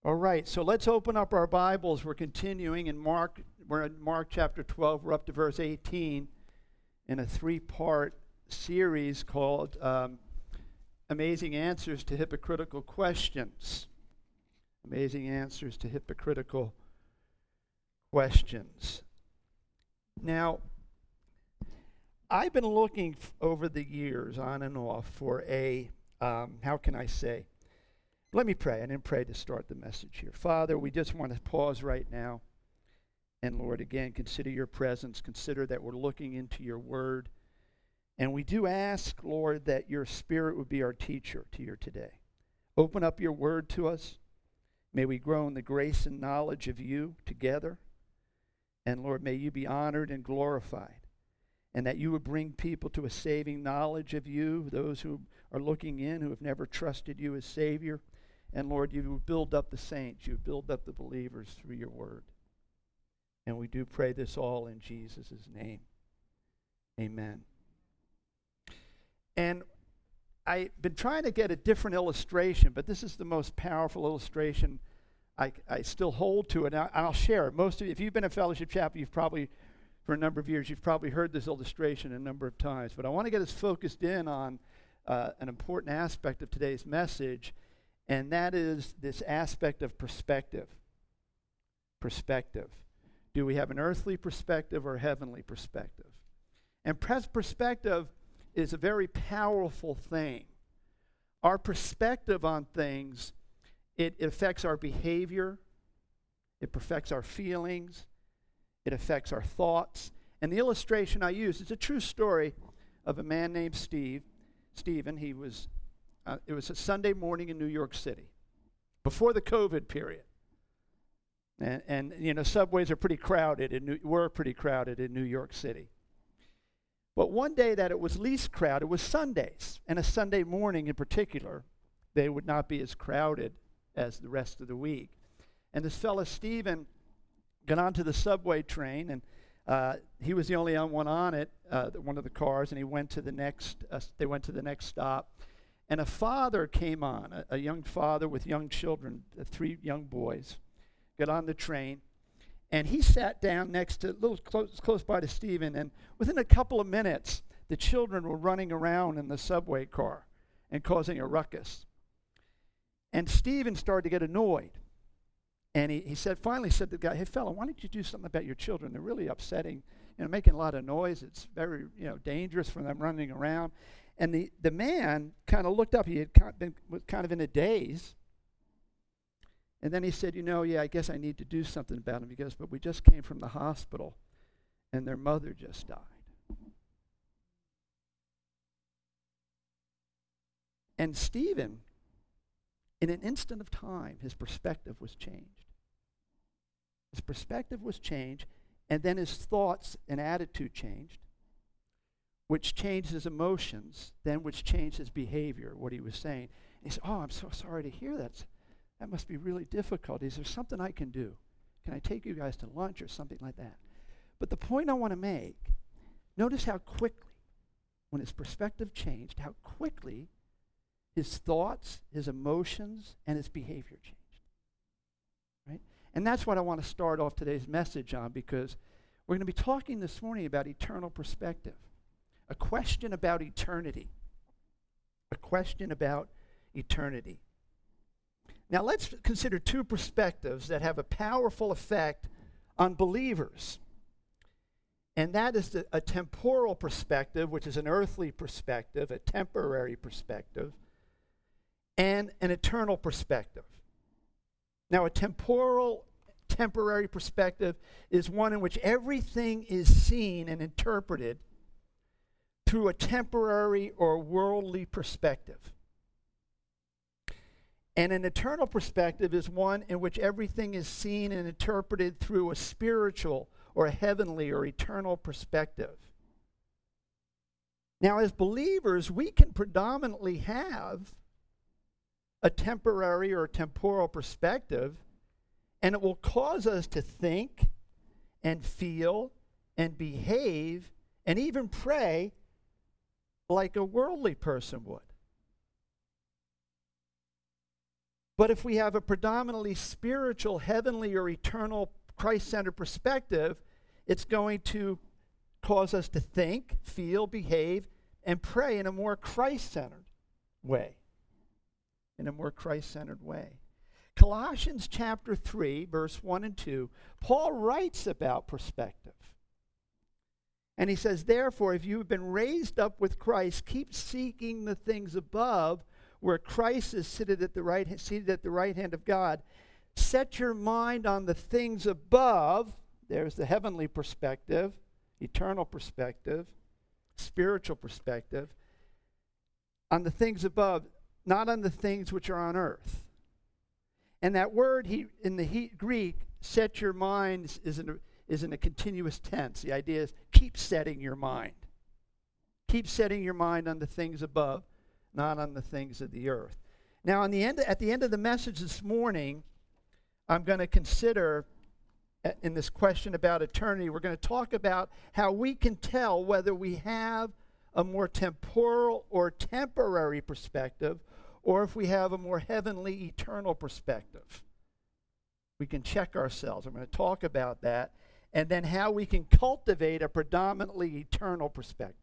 All right, so let's open up our Bibles. We're continuing in Mark. We're in Mark chapter 12. We're up to verse 18 in a three-part series called Amazing Answers to Hypocritical Questions. Amazing Answers to Hypocritical Questions. Now, I've been looking over the years, on and off, for how can I say? Let me pray. I didn't pray to start the message here. Father, we just want to pause right now. And Lord, again, consider your presence. Consider that we're looking into your word. And we do ask, Lord, that your Spirit would be our teacher to you today. Open up your word to us. May we grow in the grace and knowledge of you together. And Lord, may you be honored and glorified. And that you would bring people to a saving knowledge of you, those who are looking in, who have never trusted you as Savior. And Lord, you would build up the saints. You would build up the believers through your word. And we do pray this all in Jesus' name. Amen. And I've been trying to get a different illustration, but this is the most powerful illustration I still hold to it. And I'll share it. Most of you, if you've been a fellowship chapel, you've probably, for a number of years, you've probably heard this illustration a number of times. But I want to get us focused in on an important aspect of today's message, and that is this aspect of perspective. Perspective. Do we have an earthly perspective or a heavenly perspective? And perspective is a very powerful thing. Our perspective on things, it affects our behavior, it affects our feelings, it affects our thoughts. And the illustration I use is a true story of a man named Stephen. It was a Sunday morning in New York City, before the COVID period. And you know, subways are pretty crowded, were pretty crowded in New York City. But one day that it was least crowded was Sundays, and a Sunday morning in particular, they would not be as crowded as the rest of the week. And this fella Stephen got onto the subway train, and he was the only one on it, one of the cars, and he went to the next. They went to the next stop, and a father came on, a young father with young children, 3 young boys, got on the train, and he sat down next to, close by to Stephen, and within a couple of minutes, the children were running around in the subway car and causing a ruckus. And Stephen started to get annoyed. And he finally said to the guy, "Hey, fella, why don't you do something about your children? They're really upsetting, making a lot of noise. It's very, dangerous for them running around." And the man kind of looked up. He was kind of in a daze. And then he said, "Yeah, I guess I need to do something about them." He goes, "But we just came from the hospital, and their mother just died." And Stephen, in an instant of time, his perspective was changed. His perspective was changed, and then his thoughts and attitude changed, which changed his emotions, then which changed his behavior, what he was saying. And he said, "Oh, I'm so sorry to hear that. That must be really difficult. Is there something I can do? Can I take you guys to lunch or something like that?" But the point I want to make, notice how quickly, when his perspective changed, how quickly his thoughts, his emotions, and his behavior changed. Right? And that's what I want to start off today's message on, because we're going to be talking this morning about eternal perspective. A question about eternity. A question about eternity. Now let's consider 2 perspectives that have a powerful effect on believers. And that is a temporal perspective, which is an earthly perspective, a temporary perspective, and an eternal perspective. Now, a temporary perspective is one in which everything is seen and interpreted through a temporary or worldly perspective. And an eternal perspective is one in which everything is seen and interpreted through a spiritual or a heavenly or eternal perspective. Now, as believers, we can predominantly have a temporary or temporal perspective, and it will cause us to think and feel and behave and even pray like a worldly person would. But if we have a predominantly spiritual, heavenly, or eternal Christ-centered perspective, it's going to cause us to think, feel, behave, and pray in a more Christ-centered way. In a more Christ-centered way. Colossians chapter 3, verse 1 and 2, Paul writes about perspective. And he says, therefore, if you have been raised up with Christ, keep seeking the things above, where Christ is seated at the right hand of God. Set your mind on the things above. There's the heavenly perspective, eternal perspective, spiritual perspective. On the things above, not on the things which are on earth. And that word in the Greek, set your mind, is in a continuous tense. The idea is keep setting your mind. Keep setting your mind on the things above, not on the things of the earth. Now, at the end of the message this morning, I'm going to consider, in this question about eternity, we're going to talk about how we can tell whether we have a more temporal or temporary perspective, or if we have a more heavenly, eternal perspective. We can check ourselves. I'm going to talk about that, and then how we can cultivate a predominantly eternal perspective.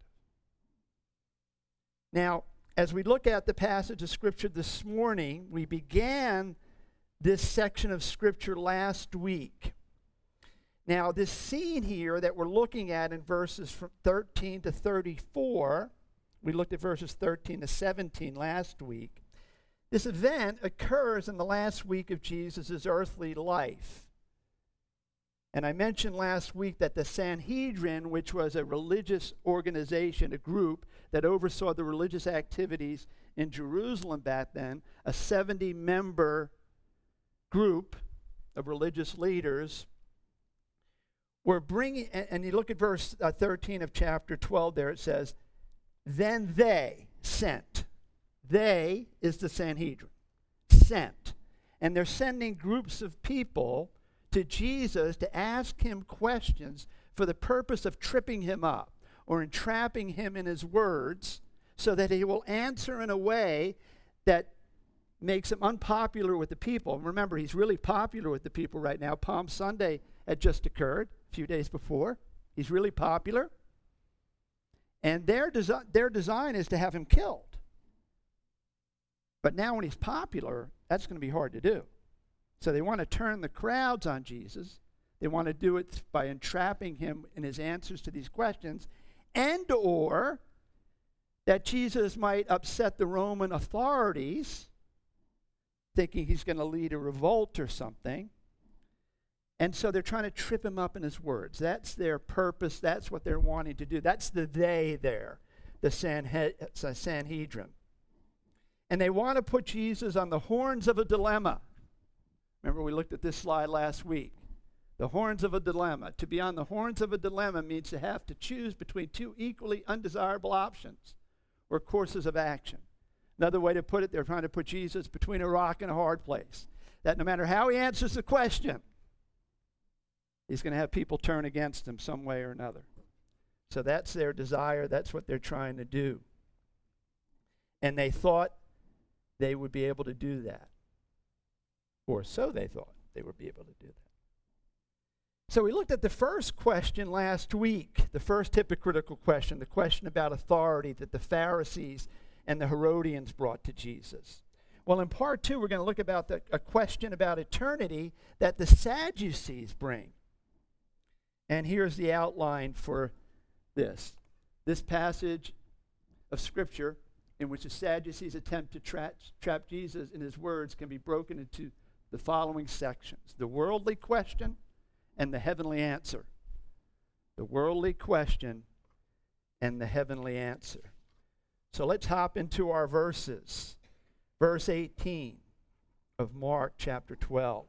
Now, as we look at the passage of Scripture this morning, we began this section of Scripture last week. Now, this scene here that we're looking at in verses from 13 to 34, we looked at verses 13 to 17 last week. This event occurs in the last week of Jesus' earthly life. And I mentioned last week that the Sanhedrin, which was a religious organization, a group that oversaw the religious activities in Jerusalem back then, a 70-member group of religious leaders, were bringing, and you look at verse 13 of chapter 12 there, it says, then they sent. They is the Sanhedrin. Sent. And they're sending groups of people to Jesus to ask him questions for the purpose of tripping him up or entrapping him in his words so that he will answer in a way that makes him unpopular with the people. Remember, he's really popular with the people right now. Palm Sunday had just occurred a few days before. He's really popular. And their design is to have him killed. But now when he's popular, that's going to be hard to do. So they want to turn the crowds on Jesus. They want to do it by entrapping him in his answers to these questions, and or that Jesus might upset the Roman authorities, thinking he's going to lead a revolt or something. And so they're trying to trip him up in his words. That's their purpose. That's what they're wanting to do. That's the they there, the Sanhedrin. And they want to put Jesus on the horns of a dilemma. Remember, we looked at this slide last week. The horns of a dilemma. To be on the horns of a dilemma means to have to choose between two equally undesirable options or courses of action. Another way to put it, they're trying to put Jesus between a rock and a hard place. That no matter how he answers the question, he's going to have people turn against him some way or another. So that's their desire. That's what they're trying to do. And they thought they would be able to do that. Or so they thought they would be able to do that. So we looked at the first question last week, the first hypocritical question, the question about authority that the Pharisees and the Herodians brought to Jesus. Well, in part 2, we're going to look about a question about eternity that the Sadducees bring. And here's the outline for this. This passage of Scripture in which the Sadducees attempt to trap Jesus in his words can be broken into the following sections: the worldly question and the heavenly answer. The worldly question and the heavenly answer. So let's hop into our verses. Verse 18 of Mark chapter 12.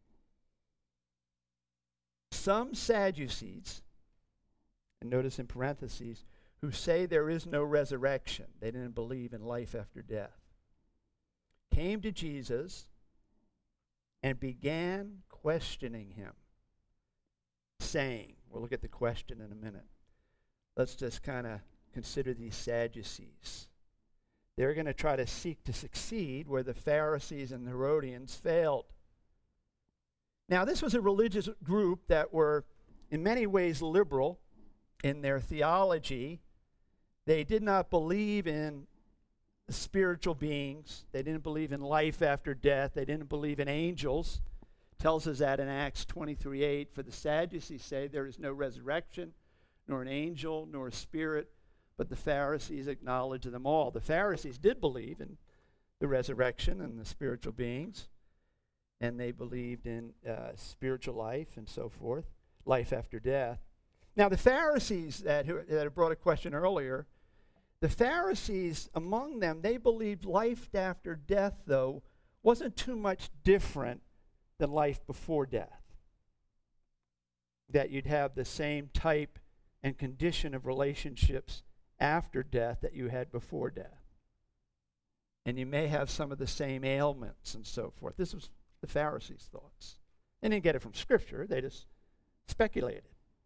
Some Sadducees, and notice in parentheses, who say there is no resurrection, they didn't believe in life after death, came to Jesus and began questioning him, saying, we'll look at the question in a minute. Let's just kind of consider these Sadducees. They're going to try to seek to succeed where the Pharisees and the Herodians failed. Now, this was a religious group that were in many ways liberal in their theology. They did not believe in spiritual beings. They didn't believe in life after death. They didn't believe in angels. It tells us that in Acts 23:8. For the Sadducees say there is no resurrection, nor an angel, nor a spirit, but the Pharisees acknowledge them all. The Pharisees did believe in the resurrection and the spiritual beings, and they believed in spiritual life and so forth, life after death. Now, the Pharisees that brought a question earlier, the Pharisees, among them, they believed life after death, though, wasn't too much different than life before death. That you'd have the same type and condition of relationships after death that you had before death. And you may have some of the same ailments and so forth. This was the Pharisees' thoughts. They didn't get it from Scripture. They just speculated.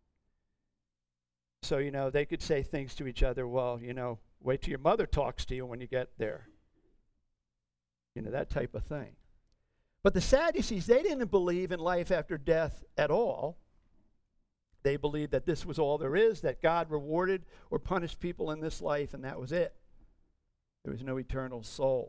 So, they could say things to each other, well, wait till your mother talks to you when you get there. That type of thing. But the Sadducees, they didn't believe in life after death at all. They believed that this was all there is, that God rewarded or punished people in this life, and that was it. There was no eternal soul.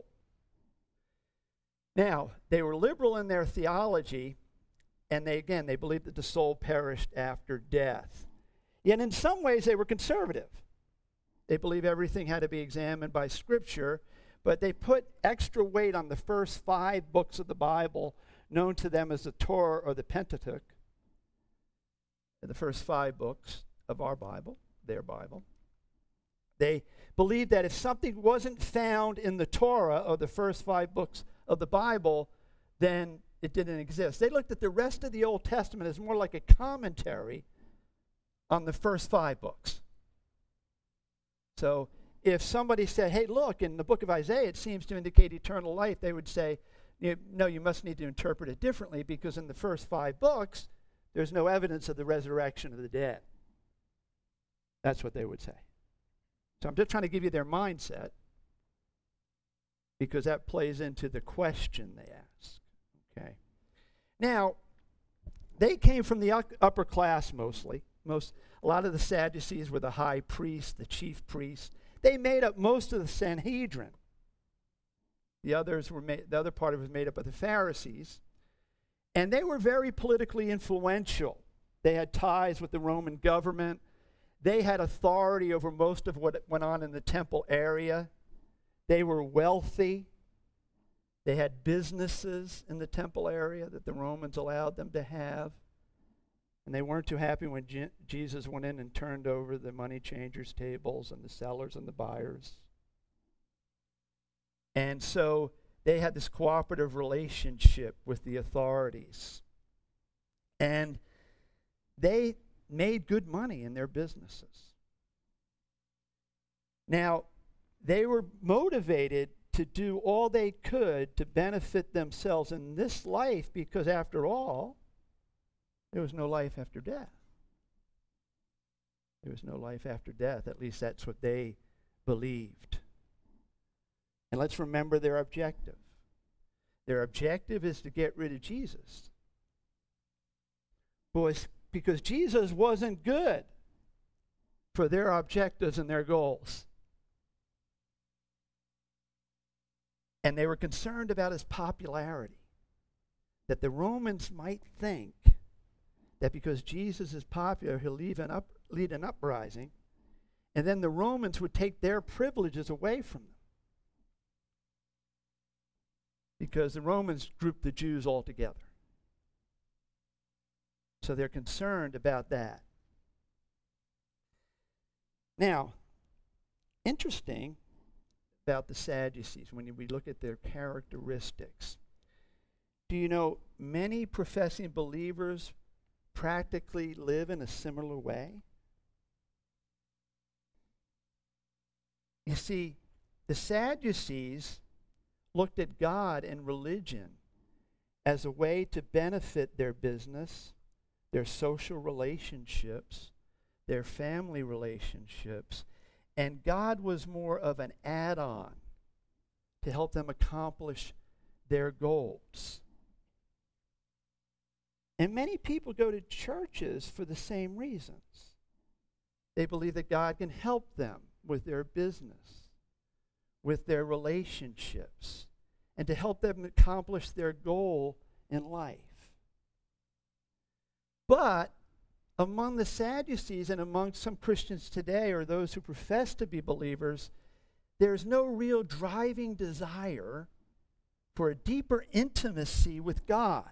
Now, they were liberal in their theology, and they believed that the soul perished after death. Yet in some ways they were conservative. They believed everything had to be examined by Scripture, but they put extra weight on the first 5 books of the Bible, known to them as the Torah or the Pentateuch, the first 5 books of our Bible, their Bible. They believed that if something wasn't found in the Torah or the first 5 books of the Bible, then it didn't exist. They looked at the rest of the Old Testament as more like a commentary on the first 5 books. So if somebody said, hey, look, in the book of Isaiah it seems to indicate eternal life, they would say, no, you must need to interpret it differently because in the first 5 books there's no evidence of the resurrection of the dead. That's what they would say. So I'm just trying to give you their mindset because that plays into the question they ask. Okay. Now, they came from the upper class mostly. A lot of the Sadducees were the high priest, the chief priest. They made up most of the Sanhedrin. The other part of it was made up of the Pharisees. And they were very politically influential. They had ties with the Roman government. They had authority over most of what went on in the temple area. They were wealthy. They had businesses in the temple area that the Romans allowed them to have. And they weren't too happy when Jesus went in and turned over the money changers' tables and the sellers and the buyers. And so they had this cooperative relationship with the authorities. And they made good money in their businesses. Now, they were motivated to do all they could to benefit themselves in this life because, after all, there was no life after death. There was no life after death. At least that's what they believed. And let's remember their objective. Their objective is to get rid of Jesus. Because Jesus wasn't good for their objectives and their goals. And they were concerned about his popularity. That the Romans might think that because Jesus is popular, he'll lead an uprising, and then the Romans would take their privileges away from them. Because the Romans grouped the Jews all together. So they're concerned about that. Now, interesting about the Sadducees when we look at their characteristics. Do you know many professing believers practically live in a similar way? You see, the Sadducees looked at God and religion as a way to benefit their business, their social relationships, their family relationships, and God was more of an add-on to help them accomplish their goals. And many people go to churches for the same reasons. They believe that God can help them with their business, with their relationships, and to help them accomplish their goal in life. But among the Sadducees and among some Christians today, or those who profess to be believers, there's no real driving desire for a deeper intimacy with God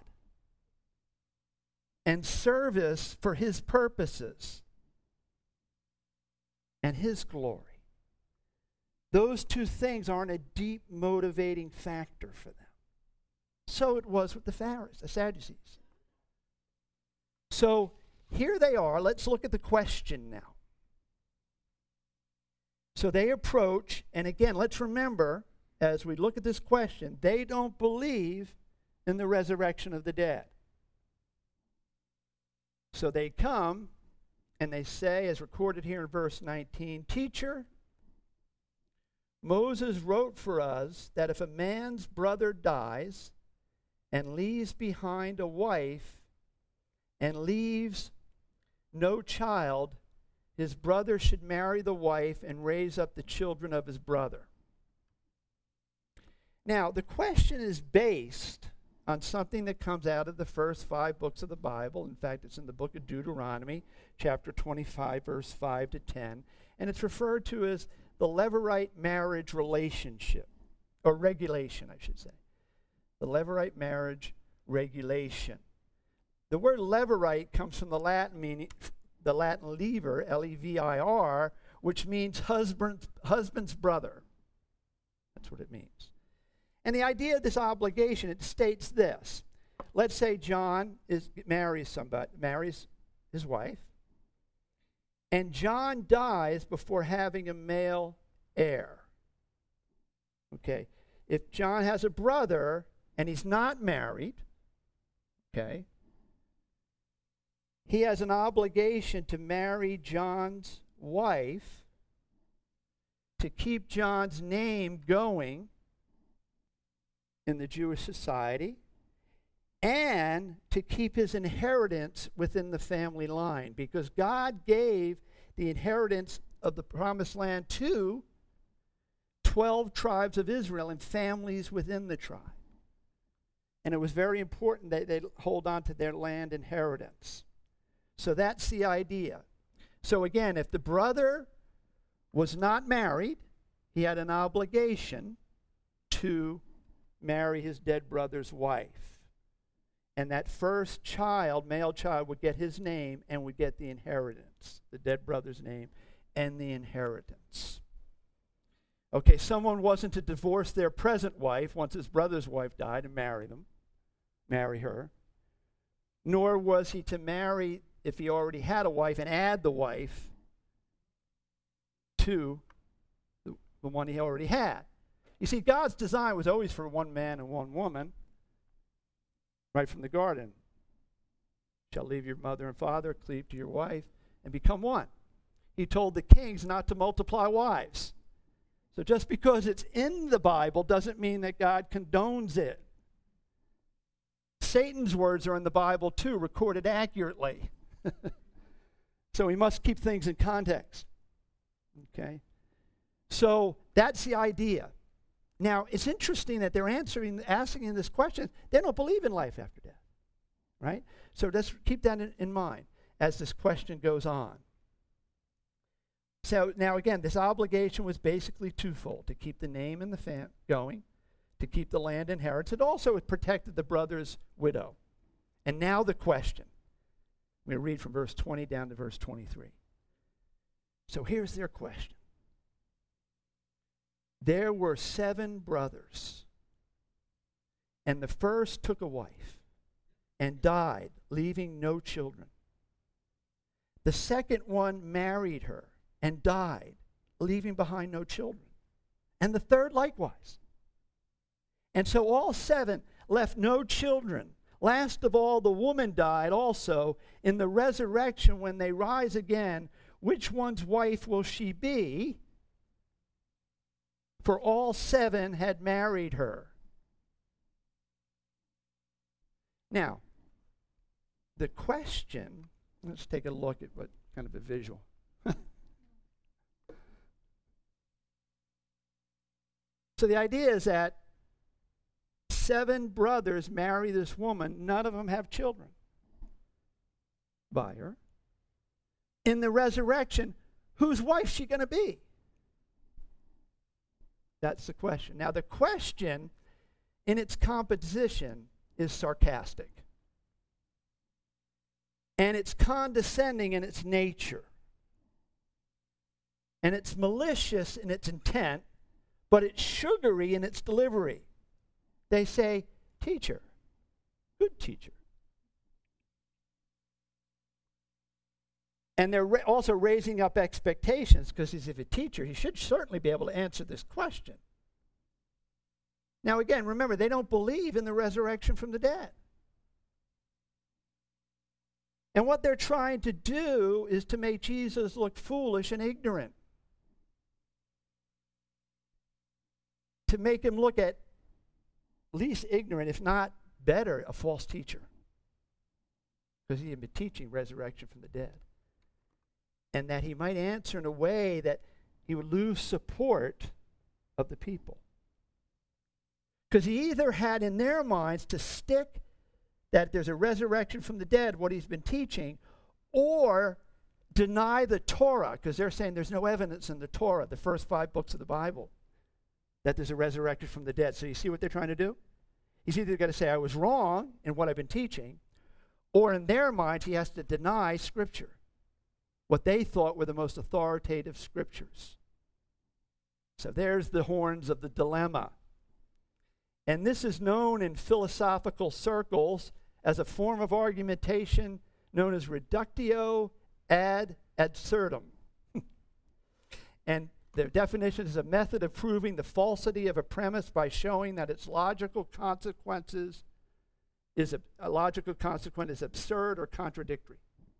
and service for His purposes and His glory. Those two things aren't a deep motivating factor for them. So it was with the Pharisees, the Sadducees. So here they are. Let's look at the question now. So they approach, and again, let's remember, as we look at this question, they don't believe in the resurrection of the dead. So they come, and they say, as recorded here in verse 19, "Teacher, Moses wrote for us that if a man's brother dies and leaves behind a wife and leaves no child, his brother should marry the wife and raise up the children of his brother." Now, the question is based on something that comes out of the first 5 books of the Bible. In fact, it's in the book of Deuteronomy, chapter 25, verse 5 to 10. And it's referred to as the Levirate marriage relationship, or regulation, I should say. The Levirate marriage regulation. The word Levirate comes from the Latin lever, L-E-V-I-R, which means husband's brother. That's what it means. And the idea of this obligation, it states this. Let's say John marries his wife, and John dies before having a male heir. Okay. If John has a brother and he's not married, okay, he has an obligation to marry John's wife to keep John's name going in the Jewish society and to keep his inheritance within the family line, because God gave the inheritance of the promised land to 12 tribes of Israel and families within the tribe. And it was very important that they hold on to their land inheritance. So that's the idea. So again, if the brother was not married, he had an obligation to marry his dead brother's wife. And that first child, male child, would get his name and would get the inheritance, the dead brother's name and the inheritance. Okay, someone wasn't to divorce their present wife once his brother's wife died and marry her. Nor was he to marry, if he already had a wife, and add the wife to the one he already had. You see, God's design was always for one man and one woman, right from the garden. Shall leave your mother and father, cleave to your wife, and become one. He told the kings not to multiply wives. So just because it's in the Bible doesn't mean that God condones it. Satan's words are in the Bible too, recorded accurately. So we must keep things in context. Okay? So that's the idea. Now, it's interesting that they're asking this question. They don't believe in life after death, right? So let's keep that in mind as this question goes on. So now again, this obligation was basically twofold: to keep the name and the going, to keep the land inheritance. It also protected the brother's widow. And now the question. I'm going to read from verse 20 down to verse 23. So here's their question. There were 7 brothers, and the first took a wife and died, leaving no children. The second one married her and died, leaving behind no children. And the third likewise. And so all 7 left no children. Last of all, the woman died also. In the resurrection, when they rise again, which one's wife will she be? for all 7 had married her. Now, the question, let's take a look at what kind of a visual. So the idea is that 7 brothers marry this woman. None of them have children by her. In the resurrection, whose wife is she going to be? That's the question. Now, the question in its composition is sarcastic. And it's condescending in its nature. And it's malicious in its intent, but it's sugary in its delivery. They say, teacher, good teacher. And they're also raising up expectations, because he's a teacher. He should certainly be able to answer this question. Now again, remember, they don't believe in the resurrection from the dead. And what they're trying to do is to make Jesus look foolish and ignorant. To make him look at least ignorant, if not better, a false teacher. Because he had been teaching resurrection from the dead. And that he might answer in a way that he would lose support of the people. Because he either had in their minds to stick that there's a resurrection from the dead, what he's been teaching, or deny the Torah, because they're saying there's no evidence in the Torah, the first 5 books of the Bible, that there's a resurrection from the dead. So you see what they're trying to do? He's either got to say, I was wrong in what I've been teaching, or in their mind, he has to deny Scripture, what they thought were the most authoritative Scriptures. So there's the horns of the dilemma. And this is known in philosophical circles as a form of argumentation known as reductio ad absurdum. And the definition is a method of proving the falsity of a premise by showing that its logical consequence is absurd or contradictory.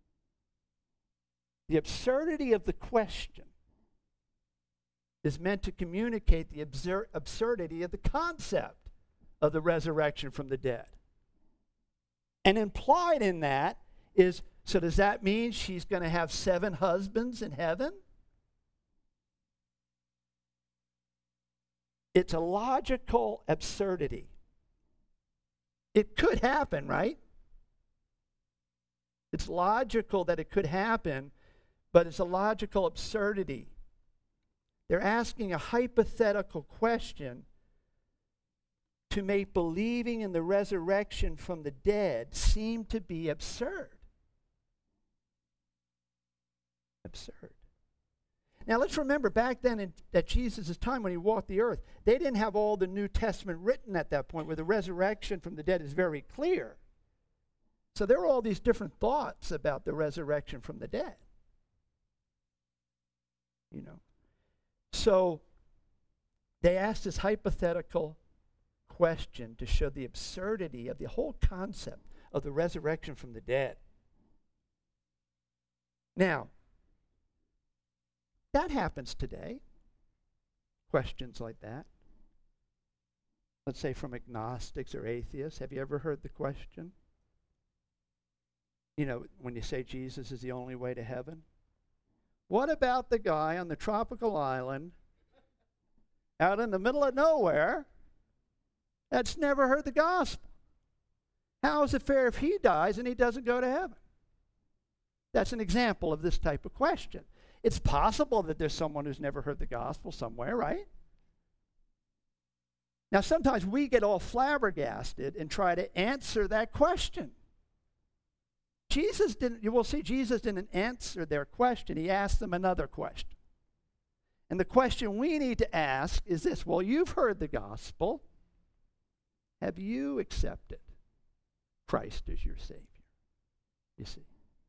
The absurdity of the question is meant to communicate the absurdity of the concept of the resurrection from the dead. And implied in that is, so does that mean she's going to have 7 husbands in heaven? It's a logical absurdity. It could happen, right? It's logical that it could happen, but it's a logical absurdity. They're asking a hypothetical question to make believing in the resurrection from the dead seem to be absurd. Absurd. Now let's remember, back then at Jesus' time when he walked the earth, they didn't have all the New Testament written at that point where the resurrection from the dead is very clear. So there were all these different thoughts about the resurrection from the dead. You know. So they asked this hypothetical question to show the absurdity of the whole concept of the resurrection from the dead. Now, that happens today. Questions like that. Let's say from agnostics or atheists. Have you ever heard the question? You know, when you say Jesus is the only way to heaven. What about the guy on the tropical island out in the middle of nowhere that's never heard the gospel? How is it fair if he dies and he doesn't go to heaven? That's an example of this type of question. It's possible that there's someone who's never heard the gospel somewhere, right? Now, sometimes we get all flabbergasted and try to answer that question. Jesus didn't answer their question. He asked them another question. And the question we need to ask is this: well, you've heard the gospel. Have you accepted Christ as your Savior? You see.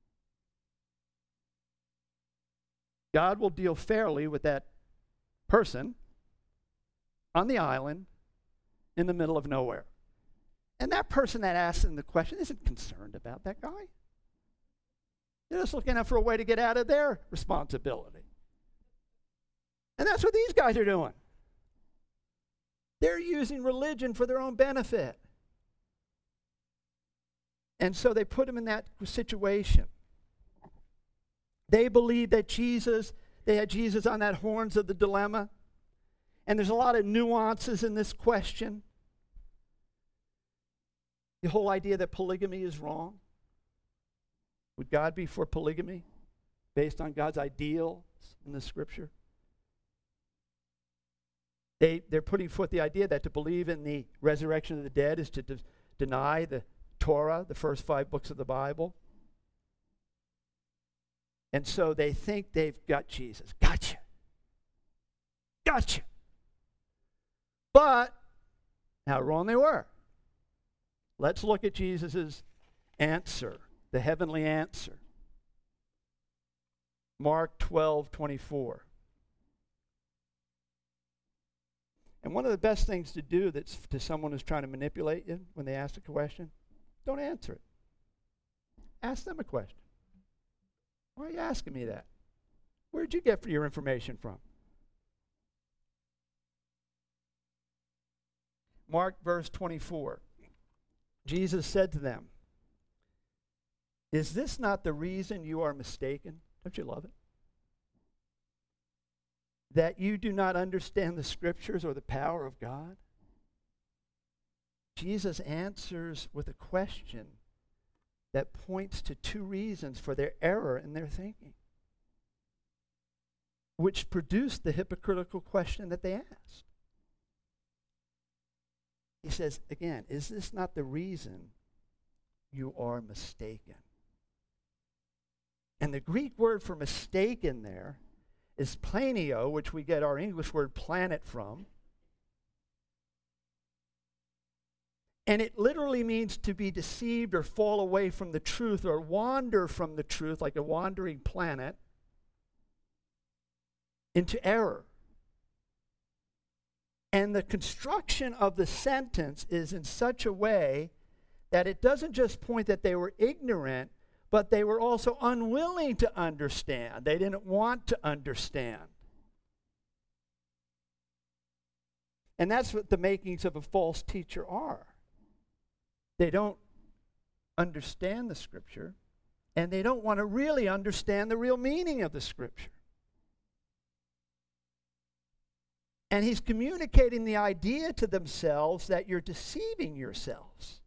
God will deal fairly with that person on the island in the middle of nowhere. And that person that asked him the question isn't concerned about that guy. They're just looking for a way to get out of their responsibility. And that's what these guys are doing. They're using religion for their own benefit. And so they put him in that situation. They believed that they had Jesus on that horns of the dilemma. And there's a lot of nuances in this question. The whole idea that polygamy is wrong. Would God be for polygamy based on God's ideals in the Scripture? They're putting forth the idea that to believe in the resurrection of the dead is to deny the Torah, the first 5 books of the Bible. And so they think they've got Jesus. Gotcha. But how wrong they were. Let's look at Jesus' answer, the heavenly answer. Mark 12:24. And one of the best things to do that's to someone who's trying to manipulate you when they ask a question, don't answer it. Ask them a question. Why are you asking me that? Where'd you get your information from? Mark verse 24. Jesus said to them, "Is this not the reason you are mistaken?" Don't you love it? That you do not understand the Scriptures or the power of God? Jesus answers with a question that points to 2 reasons for their error in their thinking, which produced the hypocritical question that they asked. He says, again, is this not the reason you are mistaken? And the Greek word for mistaken there is planio, which we get our English word planet from. And it literally means to be deceived or fall away from the truth or wander from the truth, like a wandering planet, into error. And the construction of the sentence is in such a way that it doesn't just point that they were ignorant, but they were also unwilling to understand. They didn't want to understand. And that's what the makings of a false teacher are. They don't understand the Scripture, and they don't want to really understand the real meaning of the Scripture. And he's communicating the idea to themselves that you're deceiving yourselves.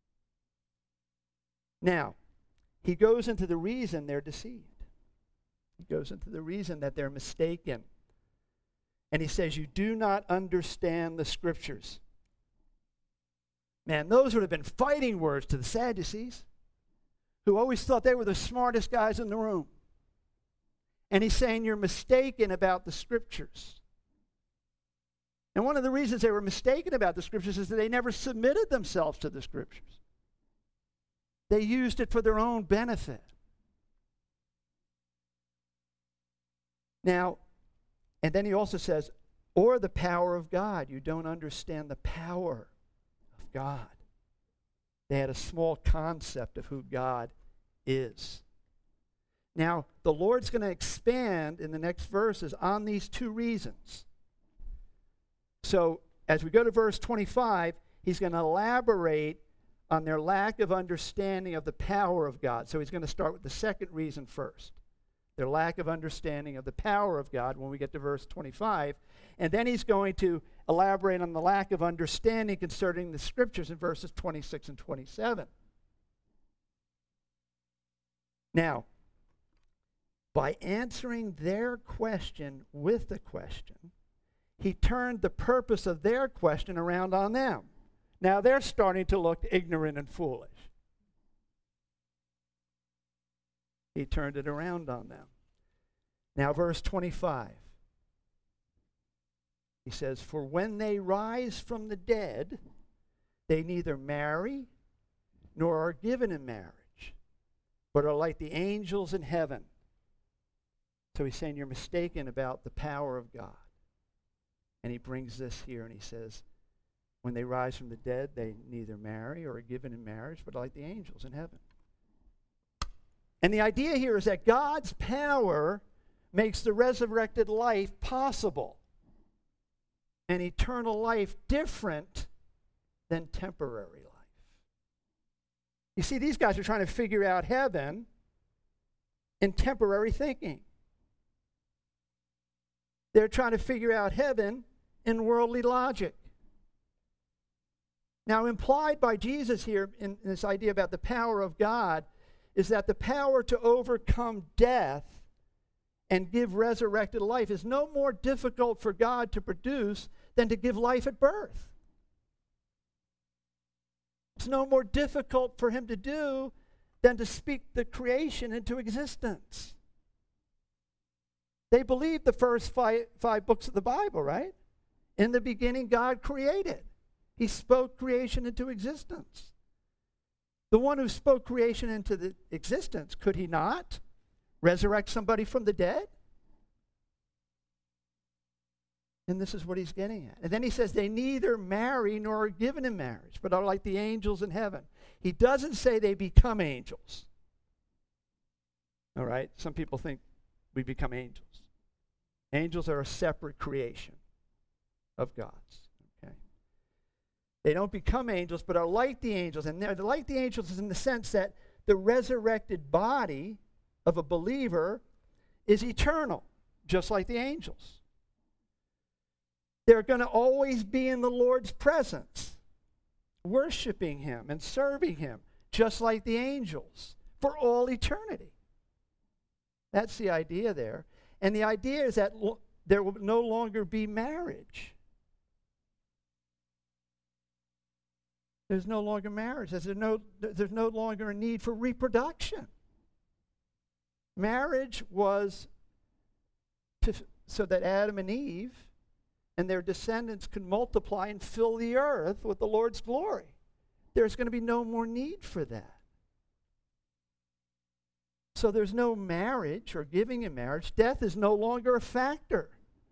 Now, he goes into the reason they're deceived. He goes into the reason that they're mistaken. And he says, you do not understand the Scriptures. Man, those would have been fighting words to the Sadducees, who always thought they were the smartest guys in the room. And he's saying you're mistaken about the Scriptures. And one of the reasons they were mistaken about the Scriptures is that they never submitted themselves to the Scriptures. They used it for their own benefit. Now, and then he also says, or the power of God. You don't understand the power of God. They had a small concept of who God is. Now, the Lord's going to expand in the next verses on these 2 reasons. So, as we go to verse 25, he's going to elaborate on their lack of understanding of the power of God. So he's going to start with the second reason first. Their lack of understanding of the power of God when we get to verse 25. And then he's going to elaborate on the lack of understanding concerning the Scriptures in verses 26 and 27. Now, by answering their question with the question, he turned the purpose of their question around on them. Now they're starting to look ignorant and foolish. He turned it around on them. Now verse 25. He says, for when they rise from the dead, they neither marry nor are given in marriage, but are like the angels in heaven. So he's saying you're mistaken about the power of God. And he brings this here and he says, when they rise from the dead, they neither marry or are given in marriage, but are like the angels in heaven. And the idea here is that God's power makes the resurrected life possible. and eternal life different than temporary life. You see, these guys are trying to figure out heaven in temporary thinking. They're trying to figure out heaven in worldly logic. Now, implied by Jesus here in this idea about the power of God is that the power to overcome death and give resurrected life is no more difficult for God to produce than to give life at birth. It's no more difficult for him to do than to speak the creation into existence. They believed the first five books of the Bible, right? In the beginning, God created. He spoke creation into existence. The one who spoke creation into the existence, could he not resurrect somebody from the dead? And this is what he's getting at. And then he says they neither marry nor are given in marriage, but are like the angels in heaven. He doesn't say they become angels. All right? Some people think we become angels. Angels are a separate creation of God's. Okay? They don't become angels, but are like the angels. And they're like the angels in the sense that the resurrected body of a believer is eternal, just like the angels. They're going to always be in the Lord's presence, worshiping him and serving him, just like the angels, for all eternity. That's the idea there. And the idea is that there will no longer be marriage. There's no longer marriage. There's no longer a need for reproduction. Marriage was so that Adam and Eve and their descendants could multiply and fill the earth with the Lord's glory. There's going to be no more need for that. So there's no marriage or giving in marriage. Death is no longer a factor.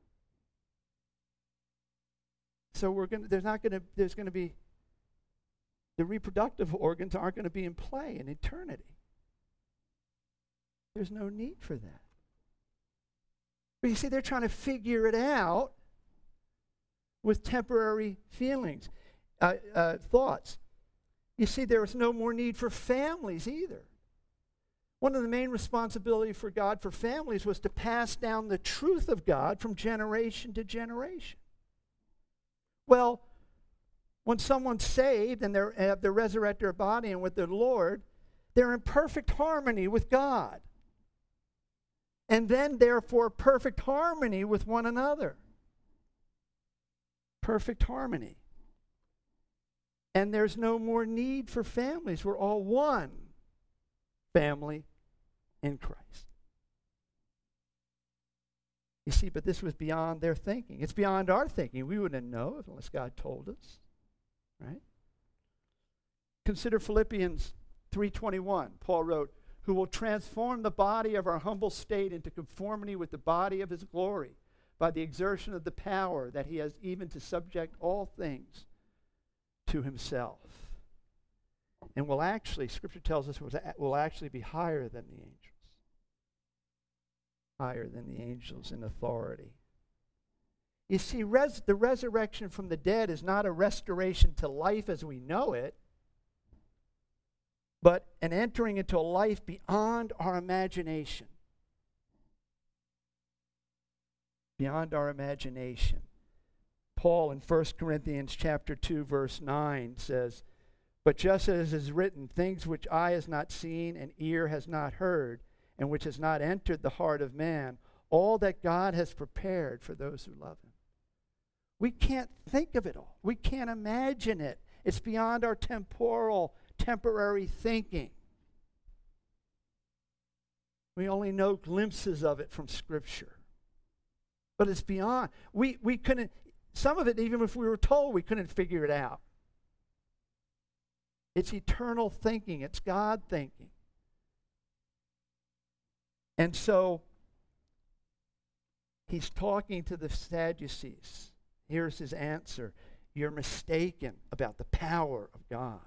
So there's going to be, the reproductive organs aren't going to be in play in eternity. There's no need for that. But you see, they're trying to figure it out with temporary feelings, thoughts. You see, there is no more need for families either. One of the main responsibilities for God for families was to pass down the truth of God from generation to generation. Well, when someone's saved and they have the resurrected body and with their Lord, they're in perfect harmony with God. And then, therefore, perfect harmony with one another. Perfect harmony. And there's no more need for families. We're all one family in Christ. You see, but this was beyond their thinking. It's beyond our thinking. We wouldn't know unless God told us. Right? Consider Philippians 3:21. Paul wrote, who will transform the body of our humble state into conformity with the body of his glory by the exertion of the power that he has even to subject all things to himself. And will actually, Scripture tells us, will actually be higher than the angels. Higher than the angels in authority. You see, the resurrection from the dead is not a restoration to life as we know it, but an entering into a life beyond our imagination. Beyond our imagination. Paul in 1 Corinthians chapter 2, verse 9 says, but just as is written, things which eye has not seen and ear has not heard, and which has not entered the heart of man, all that God has prepared for those who love him. We can't think of it all. We can't imagine it. It's beyond our temporary thinking. We only know glimpses of it from Scripture. But it's beyond. We couldn't, some of it, even if we were told, we couldn't figure it out. It's eternal thinking. It's God thinking. And so, he's talking to the Sadducees. Here's his answer. You're mistaken about the power of God.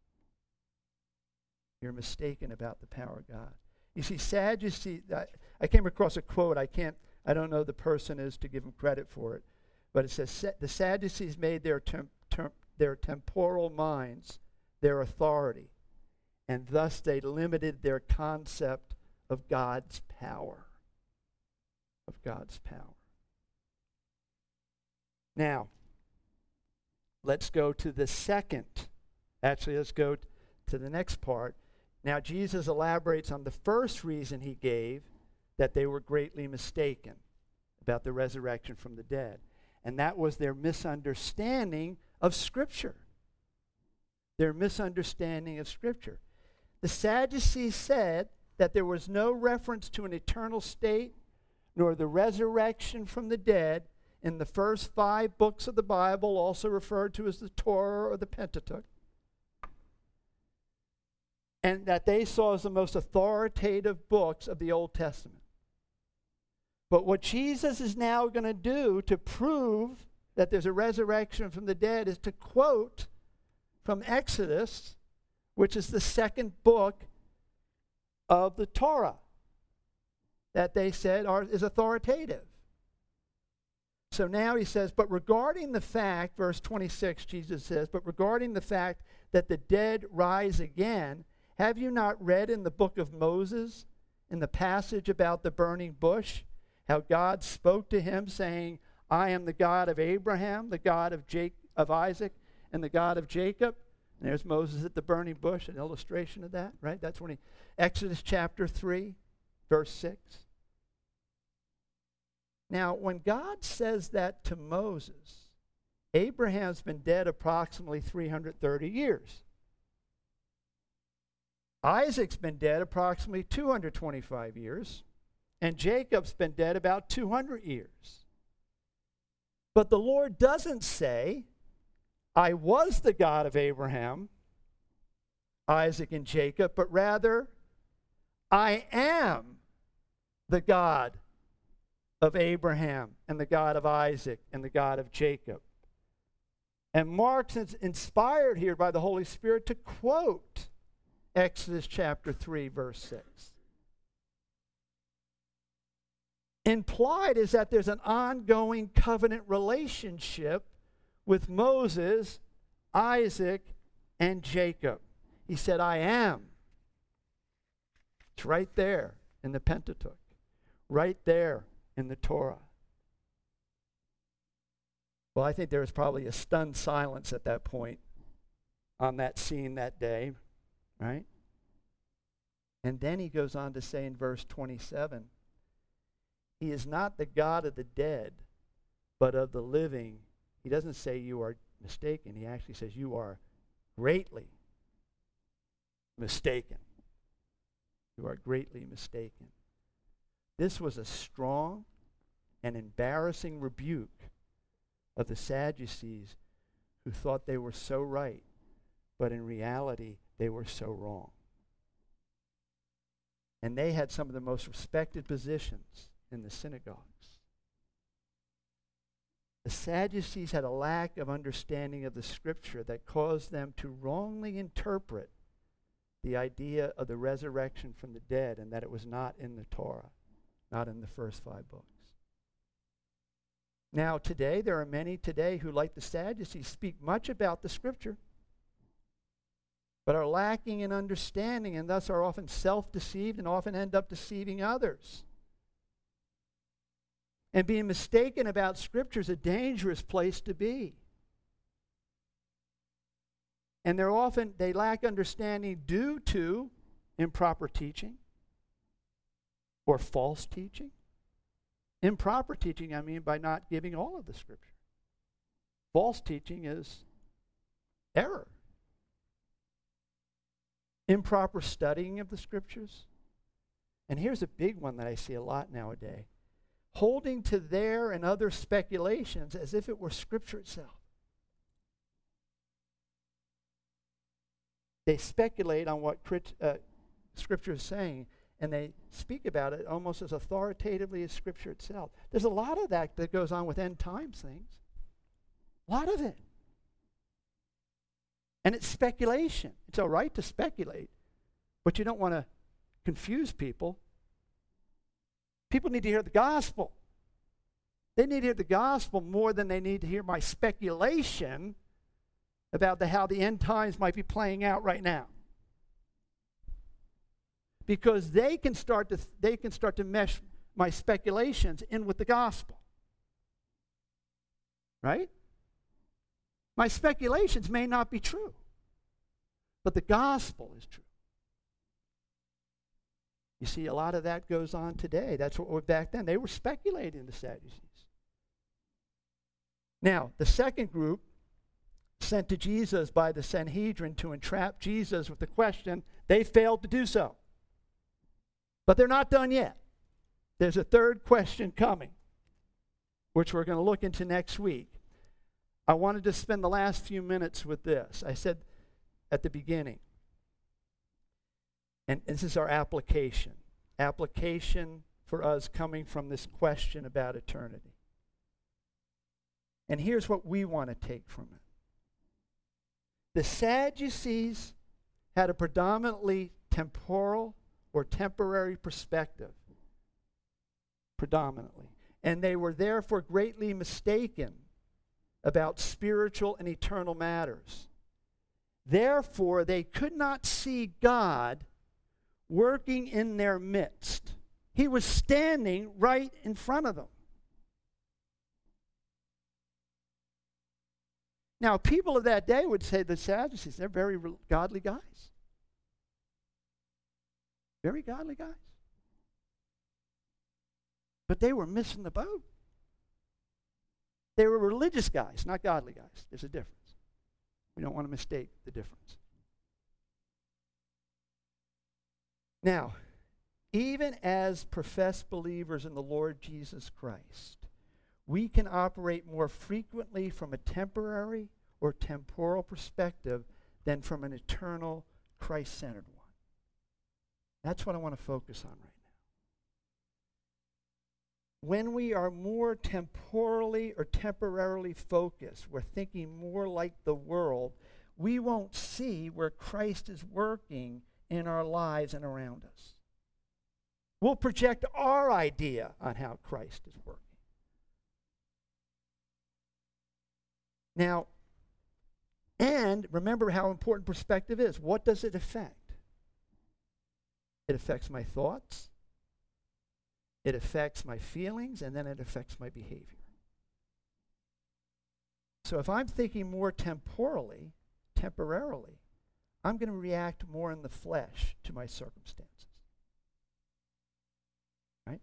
You're mistaken about the power of God. You see, Sadducees, I came across a quote. I don't know who the person is to give him credit for it. But it says the Sadducees made their temporal minds their authority, and thus they limited their concept of God's power. Of God's power. Now, let's go to the second. Actually, let's go to the next part. Now, Jesus elaborates on the first reason he gave that they were greatly mistaken about the resurrection from the dead. And that was their misunderstanding of Scripture. Their misunderstanding of Scripture. The Sadducees said that there was no reference to an eternal state nor the resurrection from the dead in the first 5 books of the Bible, also referred to as the Torah or the Pentateuch, and that they saw as the most authoritative books of the Old Testament. But what Jesus is now going to do to prove that there's a resurrection from the dead is to quote from Exodus, which is the second book of the Torah that they said is authoritative. So now he says, but regarding the fact, verse 26, Jesus says, but regarding the fact that the dead rise again, have you not read in the book of Moses, in the passage about the burning bush, how God spoke to him saying, I am the God of Abraham, the God of Isaac, and the God of Jacob. And there's Moses at the burning bush, an illustration of that, right? That's when Exodus chapter 3, verse 6. Now, when God says that to Moses, Abraham's been dead approximately 330 years. Isaac's been dead approximately 225 years. And Jacob's been dead about 200 years. But the Lord doesn't say, I was the God of Abraham, Isaac, and Jacob, but rather, I am the God of Abraham and the God of Isaac and the God of Jacob. And Mark's inspired here by the Holy Spirit to quote Exodus chapter 3, verse 6. Implied is that there's an ongoing covenant relationship with Moses, Isaac, and Jacob. He said, I am. It's right there in the Pentateuch, right there in the Torah. Well, I think there was probably a stunned silence at that point on that scene that day, right? And then he goes on to say in verse 27, He is not the God of the dead, but of the living. He doesn't say you are mistaken. He actually says you are greatly mistaken. You are greatly mistaken. This was a strong and embarrassing rebuke of the Sadducees who thought they were so right, but in reality they were so wrong. And they had some of the most respected positions in the synagogues. The Sadducees had a lack of understanding of the Scripture that caused them to wrongly interpret the idea of the resurrection from the dead, and that it was not in the Torah, not in the first 5 books. Now today, there are many today who, like the Sadducees, speak much about the Scripture, but are lacking in understanding and thus are often self-deceived and often end up deceiving others. And being mistaken about Scripture is a dangerous place to be. And they lack understanding due to improper teaching or false teaching. Improper teaching, I mean by not giving all of the Scripture. False teaching is error. Improper studying of the Scriptures. And here's a big one that I see a lot nowadays. Holding to their and other speculations as if it were Scripture itself. They speculate on what Scripture is saying, and they speak about it almost as authoritatively as Scripture itself. There's a lot of that goes on with end times things. A lot of it. And it's speculation. It's all right to speculate, but you don't want to confuse people. People need to hear the gospel. They need to hear the gospel more than they need to hear my speculation about how the end times might be playing out right now. Because they can start to mesh my speculations in with the gospel. Right? My speculations may not be true, but the gospel is true. You see, a lot of that goes on today. That's what back then. They were speculating, the Sadducees. Now, the second group, sent to Jesus by the Sanhedrin to entrap Jesus with the question, they failed to do so. But they're not done yet. There's a third question coming, which we're going to look into next week. I wanted to spend the last few minutes with this. I said at the beginning, and this is our application for us coming from this question about eternity. And here's what we want to take from it. The Sadducees had a predominantly temporal or temporary perspective. Predominantly. And they were therefore greatly mistaken about spiritual and eternal matters. Therefore, they could not see God working in their midst. He was standing right in front of them. Now, people of that day would say the Sadducees, they're very godly guys. Very godly guys. But they were missing the boat. They were religious guys, not godly guys. There's a difference. We don't want to mistake the difference. Now, even as professed believers in the Lord Jesus Christ, we can operate more frequently from a temporary or temporal perspective than from an eternal, Christ-centered one. That's what I want to focus on right now. When we are more temporally or temporarily focused, we're thinking more like the world, we won't see where Christ is working in our lives and around us. We'll project our idea on how Christ is working. Now, and remember how important perspective is. What does it affect? It affects my thoughts, it affects my feelings, and then it affects my behavior. So if I'm thinking more temporarily, I'm going to react more in the flesh to my circumstances. Right?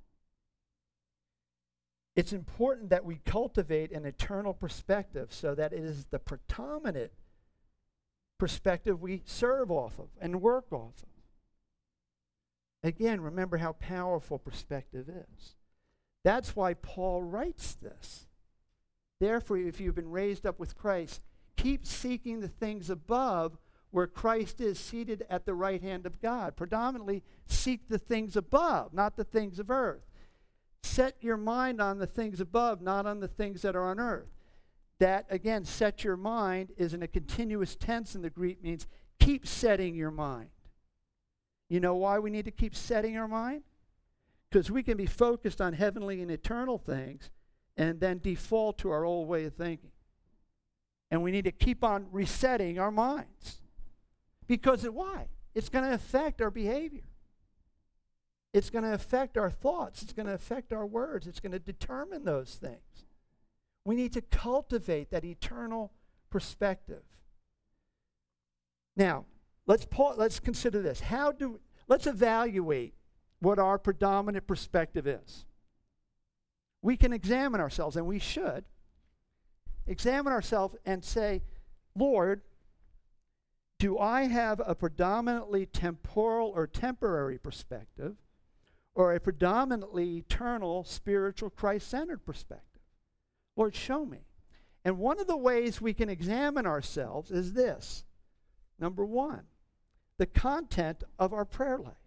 It's important that we cultivate an eternal perspective so that it is the predominant perspective we serve off of and work off of. Again, remember how powerful perspective is. That's why Paul writes this. Therefore, if you've been raised up with Christ, keep seeking the things above where Christ is seated at the right hand of God. Predominantly, seek the things above, not the things of earth. Set your mind on the things above, not on the things that are on earth. That, again, set your mind is in a continuous tense in the Greek, means keep setting your mind. You know why we need to keep setting our mind? Because we can be focused on heavenly and eternal things and then default to our old way of thinking. And we need to keep on resetting our minds. Because why? It's going to affect our behavior. It's going to affect our thoughts. It's going to affect our words. It's going to determine those things. We need to cultivate that eternal perspective. Now, let's consider this. Let's evaluate what our predominant perspective is. We can examine ourselves, and we should examine ourselves and say, Lord, do I have a predominantly temporal or temporary perspective, or a predominantly eternal, spiritual, Christ-centered perspective? Lord, show me. And one of the ways we can examine ourselves is this. Number one, the content of our prayer life.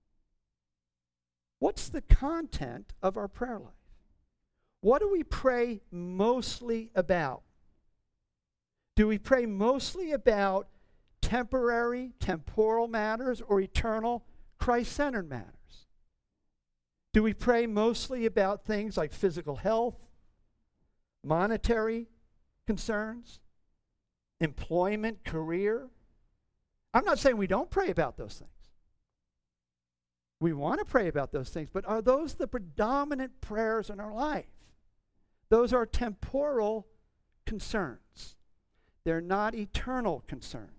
What's the content of our prayer life? What do we pray mostly about? Do we pray mostly about temporary, temporal matters or eternal, Christ-centered matters? Do we pray mostly about things like physical health, monetary concerns, employment, career? I'm not saying we don't pray about those things. We want to pray about those things, but are those the predominant prayers in our life? Those are temporal concerns. They're not eternal concerns.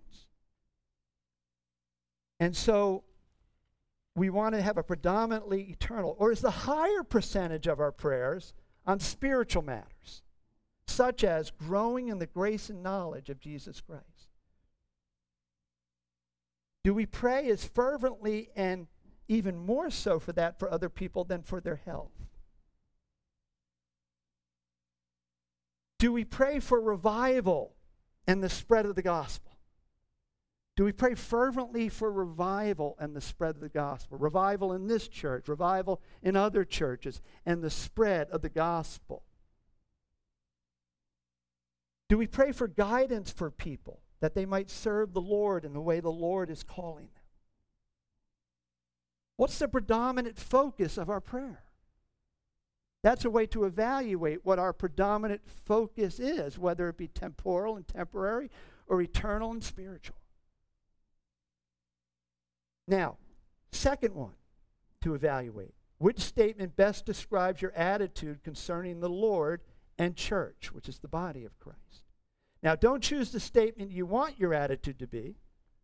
And so we want to have a predominantly eternal, or is the higher percentage of our prayers on spiritual matters, such as growing in the grace and knowledge of Jesus Christ? Do we pray as fervently and even more so for that for other people than for their health? Do we pray for revival and the spread of the gospel? Do we pray fervently for revival and the spread of the gospel? Revival in this church, revival in other churches, and the spread of the gospel. Do we pray for guidance for people that they might serve the Lord in the way the Lord is calling them? What's the predominant focus of our prayer? That's a way to evaluate what our predominant focus is, whether it be temporal and temporary or eternal and spiritual. Now, second one to evaluate. Which statement best describes your attitude concerning the Lord and church, which is the body of Christ? Now, don't choose the statement you want your attitude to be,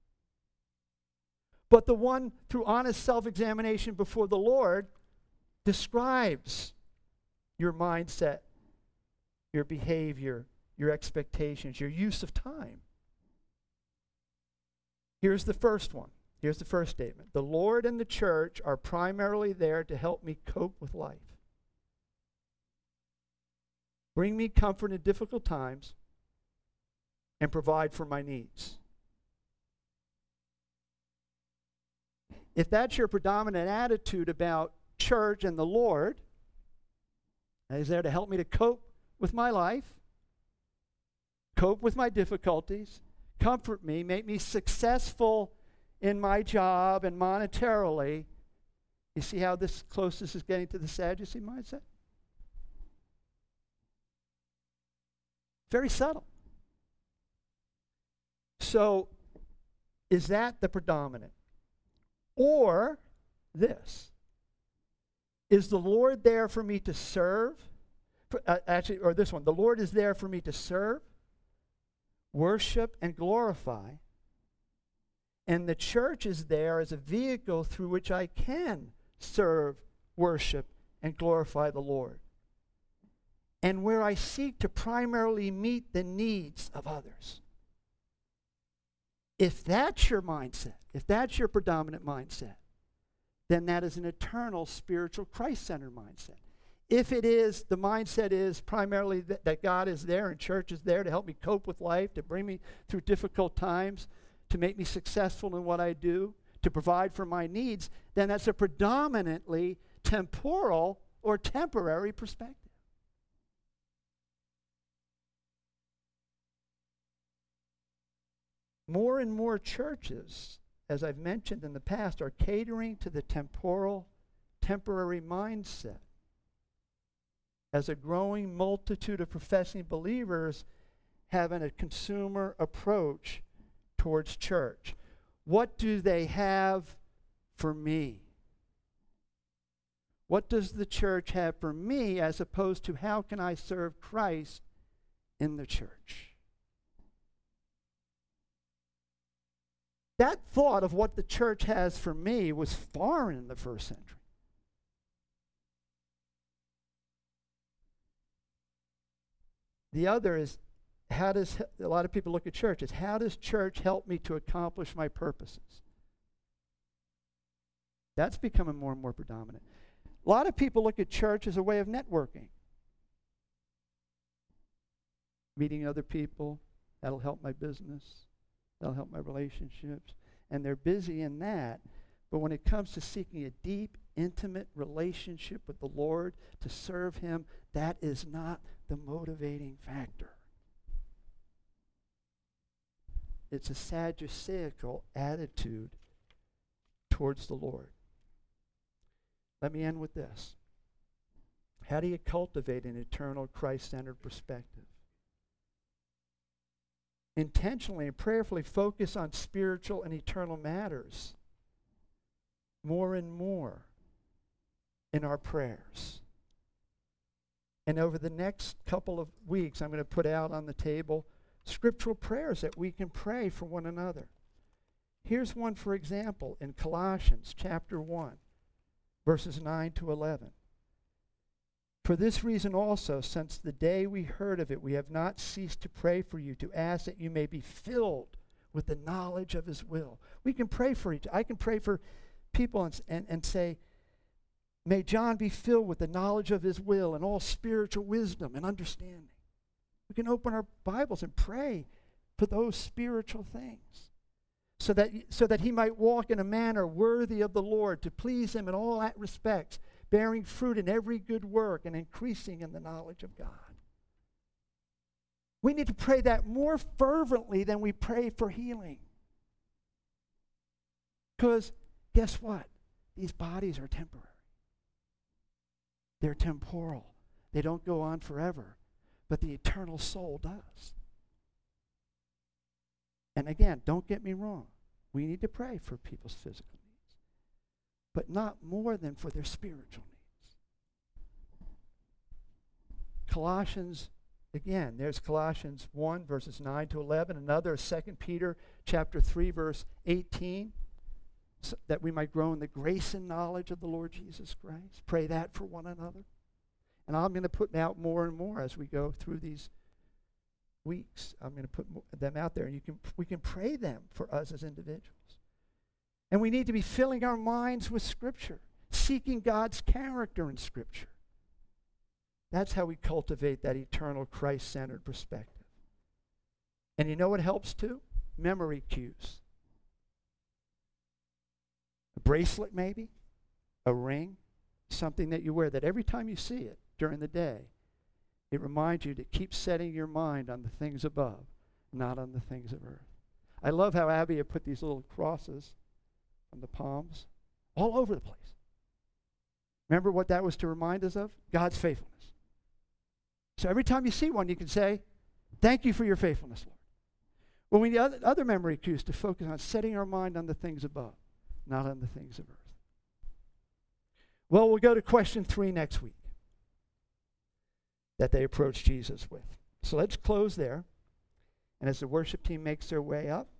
but the one through honest self-examination before the Lord describes your mindset, your behavior, your expectations, your use of time. Here's the first one. Here's the first statement. The Lord and the church are primarily there to help me cope with life. Bring me comfort in difficult times and provide for my needs. If that's your predominant attitude about church and the Lord, He's there to help me to cope with my life, cope with my difficulties, comfort me, make me successful in my job and monetarily. You see how this closest is getting to the Sadducee mindset? Very subtle. So, is that the predominant? Or this? Is the Lord there for me to serve? Or this one. The Lord is there for me to serve, worship, and glorify. And the church is there as a vehicle through which I can serve, worship, and glorify the Lord. And where I seek to primarily meet the needs of others. If that's your mindset, if that's your predominant mindset, then that is an eternal, spiritual, Christ-centered mindset. If it is, the mindset is primarily that God is there and church is there to help me cope with life, to bring me through difficult times, to make me successful in what I do, to provide for my needs, then that's a predominantly temporal or temporary perspective. More and more churches, as I've mentioned in the past, are catering to the temporal, temporary mindset. As a growing multitude of professing believers having a consumer approach towards church. What do they have for me? What does the church have for me as opposed to how can I serve Christ in the church? That thought of what the church has for me was foreign in the first century. The other is, how does, a lot of people look at church as, how does church help me to accomplish my purposes? That's becoming more and more predominant. A lot of people look at church as a way of networking. Meeting other people, that'll help my business, that'll help my relationships. And they're busy in that. But when it comes to seeking a deep, intimate relationship with the Lord to serve Him, that is not the motivating factor. It's a Sadduceical attitude towards the Lord. Let me end with this. How do you cultivate an eternal Christ-centered perspective? Intentionally and prayerfully focus on spiritual and eternal matters more and more in our prayers. And over the next couple of weeks, I'm going to put out on the table scriptural prayers that we can pray for one another. Here's one, for example, in Colossians chapter 1, verses 9 to 11. For this reason also, since the day we heard of it, we have not ceased to pray for you, to ask that you may be filled with the knowledge of his will. We can pray for each. I can pray for people and say, may John be filled with the knowledge of his will and all spiritual wisdom and understanding. We can open our Bibles and pray for those spiritual things so that he might walk in a manner worthy of the Lord, to please him in all respects, bearing fruit in every good work and increasing in the knowledge of God. We need to pray that more fervently than we pray for healing. Because guess what? These bodies are temporary. They're temporal. They don't go on forever. But the eternal soul does. And again, don't get me wrong. We need to pray for people's physical needs, but not more than for their spiritual needs. Colossians, again, there's Colossians 1, verses 9 to 11. Another is 2 Peter chapter 3, verse 18, so that we might grow in the grace and knowledge of the Lord Jesus Christ. Pray that for one another. And I'm going to put out more and more as we go through these weeks. I'm going to put them out there, and we can pray them for us as individuals. And we need to be filling our minds with Scripture, seeking God's character in Scripture. That's how we cultivate that eternal Christ-centered perspective. And you know what helps too? Memory cues. A bracelet maybe, a ring, something that you wear that every time you see it during the day, it reminds you to keep setting your mind on the things above, not on the things of earth. I love how Abby had put these little crosses on the palms all over the place. Remember what that was to remind us of? God's faithfulness. So every time you see one, you can say, thank you for your faithfulness, Lord. Well, we need other memory cues to focus on setting our mind on the things above, not on the things of earth. Well, we'll go to question 3 next week that they approached Jesus with. So let's close there. And as the worship team makes their way up,